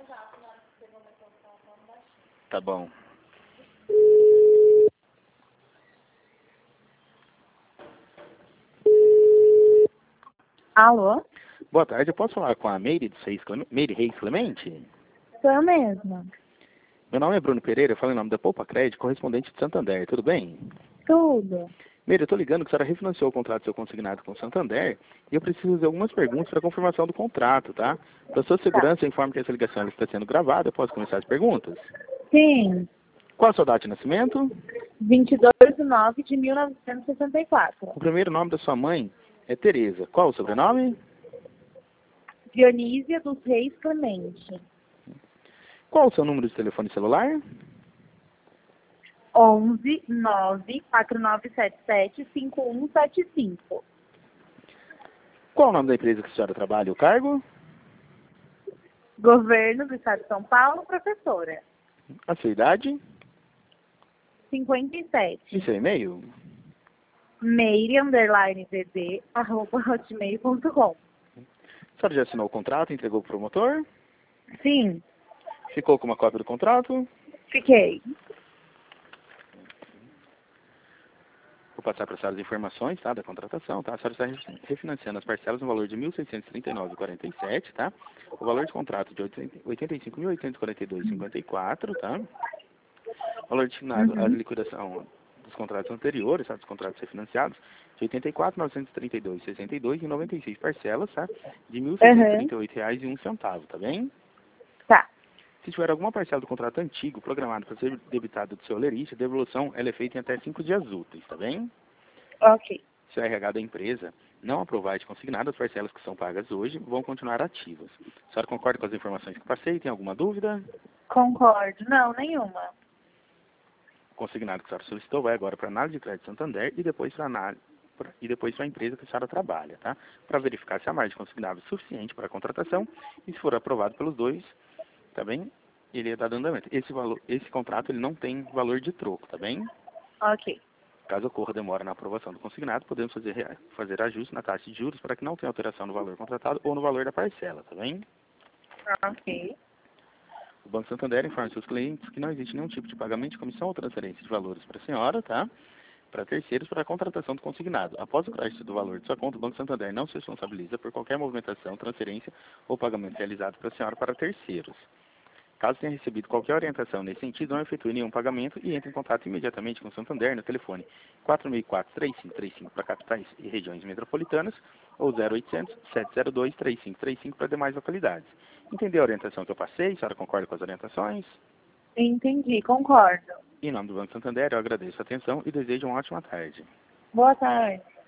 Tá bom. Alô? Boa tarde, eu posso falar com a Meire Reis Clemente? Sou eu mesma. Meu nome é Bruno Pereira, eu falo em nome da Poupa Crédito, correspondente de Santander, tudo bem? Tudo. Meire, eu tô ligando que a senhora refinanciou o contrato seu consignado com o Santander e eu preciso fazer algumas perguntas para confirmação do contrato, tá? Para sua segurança, eu informo que essa ligação ela está sendo gravada, eu posso começar as perguntas? Sim. Qual a sua data de nascimento? 22/9/1964. O primeiro nome da sua mãe é Tereza. Qual o sobrenome? Dionísia dos Reis Clemente. Qual o seu número de telefone celular? 11 949775175. Qual o nome da empresa que a senhora trabalha e o cargo? Governo do Estado de São Paulo, professora. A sua idade? 57. E seu e-mail? meire_dd@hotmail.com. A senhora já assinou o contrato e entregou para o promotor? Sim, Ficou com uma cópia do contrato? fiquei. Vou passar para a senhora as informações, tá, da contratação, tá? A senhora está refinanciando as parcelas no valor de R$ 1.639,47, tá? O valor de contrato de R$ 85.842,54, tá? O valor destinado à liquidação dos contratos anteriores, tá? Dos contratos refinanciados, de R$ 84.932,62 em 96 parcelas, tá? De R$ 1.638,01, tá bem? Tá. Se tiver alguma parcela do contrato antigo programado para ser debitado do seu olerite, a devolução ela é feita em até 5 dias úteis, tá bem? Ok. Se o RH da empresa não aprovar de consignado, as parcelas que são pagas hoje vão continuar ativas. A senhora concorda com as informações que passei? Tem alguma dúvida? Concordo. Não, nenhuma. O consignado que a senhora solicitou vai agora para a análise de crédito Santander e depois para a empresa que a senhora trabalha, tá? Para verificar se a margem de consignado é suficiente para a contratação e se for aprovado pelos dois, tá bem? Ele dá andamento. Esse contrato ele não tem valor de troco, tá bem? Ok. Caso ocorra demora na aprovação do consignado, podemos fazer ajuste na taxa de juros para que não tenha alteração no valor contratado ou no valor da parcela, tá bem? Ok. O Banco Santander informa seus clientes que não existe nenhum tipo de pagamento de comissão ou transferência de valores para a senhora, tá? Para terceiros para a contratação do consignado. Após o crédito do valor de sua conta, o Banco Santander não se responsabiliza por qualquer movimentação, transferência ou pagamento realizado para a senhora para terceiros. Caso tenha recebido qualquer orientação nesse sentido, não efetue nenhum pagamento e entre em contato imediatamente com o Santander no telefone 464-3535 para capitais e regiões metropolitanas ou 0800-702-3535 para demais localidades. Entendeu a orientação que eu passei? A senhora concorda com as orientações? Entendi, concordo. Em nome do Banco Santander, eu agradeço a atenção e desejo uma ótima tarde. Boa tarde.